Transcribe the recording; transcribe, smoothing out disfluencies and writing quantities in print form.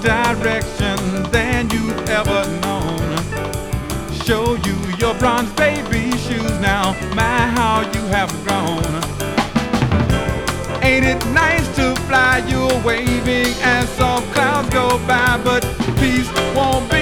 direction than you've ever known. Show you your bronze baby shoes now, my how you have grown. Ain't it nice to fly you waving as soft clouds go by, but peace won't be